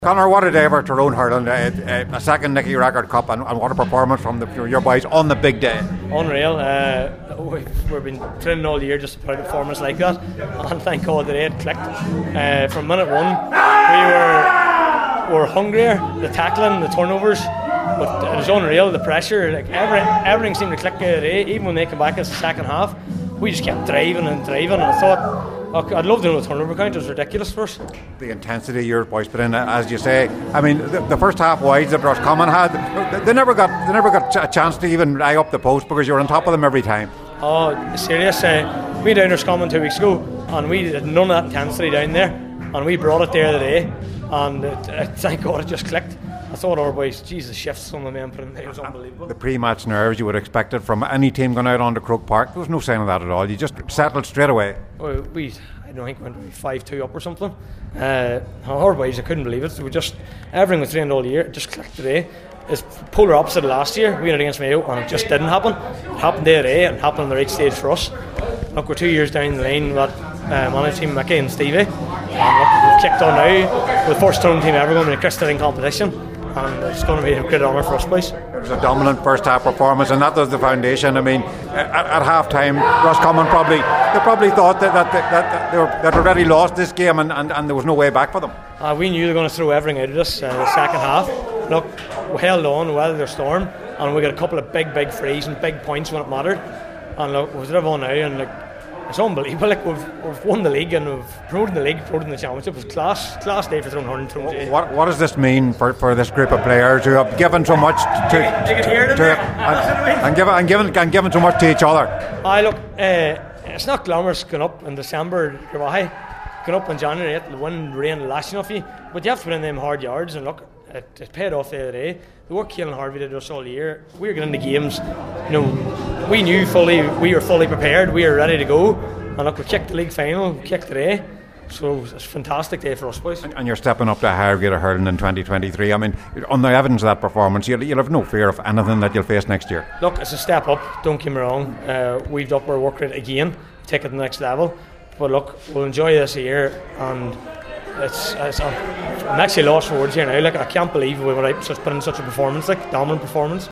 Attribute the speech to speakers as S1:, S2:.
S1: Conor, what a day for Tyrone hurling, a second Nicky Record Cup, and what a performance from your boys on the big day.
S2: Unreal. We've been training all year just to put a performance like that, and thank God today it clicked. From minute one we were hungrier, the tackling, the turnovers, but it was unreal, the pressure, like everything seemed to click today. Even when they came back in the second half, we just kept driving, and I thought, I'd love to know the turnover count. It was ridiculous for us.
S1: The intensity your boys put in, as you say. I mean, the first half wides that Roscommon had, they never got a chance to even eye up the post because you were on top of them every time.
S2: Oh, serious. We down Roscommon 2 weeks ago, and we had none of that intensity down there, and we brought it there today, and thank God it just clicked. I thought our boys, Jesus, shifts some of the men put in there, it was unbelievable. The
S1: pre-match nerves you would have expected from any team going out onto Croke Park, there was no sign of that at all. You just settled straight away.
S2: Well, I don't think we went to be 5-2 up or something. Our boys, I couldn't believe it. Everything was trained all year, it just clicked today. It's polar opposite of last year. We went against Mayo and it just didn't happen. It happened today and it happened on the right stage for us. Look, we're 2 years down the line with managed team Mickey and Stevie. And look, we've kicked on now. We're the first Tyrone team ever going to a Christian competition. And it's going to be a great honour for us, boys.
S1: It was a dominant first half performance, and that was the foundation. I mean, at half time, Roscommon probably thought that they were already lost this game, and there was no way back for them.
S2: We knew they were going to throw everything out of us in the second half. Look, we held on, weathered their storm, and we got a couple of big frees and big points when it mattered. And look, we've driven on now, and it's unbelievable. Like we've won the league and we've promoted the championship. It was class day for Tyrone hurling.
S1: What does this mean for this group of players who have given so much and given so much to each other?
S2: Look, it's not glamorous going up in December, going up in January, the wind, rain lashing off you, but you have to put in them hard yards, and look, it paid off the other day. The work Keelan Harvey did us all year. We were getting into games, we knew we were fully prepared, we were ready to go, and look, we kicked the league final, we kicked today, so it's a fantastic day for us, boys.
S1: And you're stepping up to a higher grade of hurling in 2023. I mean, on the evidence of that performance, you'll have no fear of anything that you'll face next year.
S2: Look, it's a step up, don't get me wrong. We've upped our work rate again, take it to the next level, but look, we'll enjoy this year, and I'm actually lost for words here now. Like, I can't believe we were able to put in such a performance, dominant performance.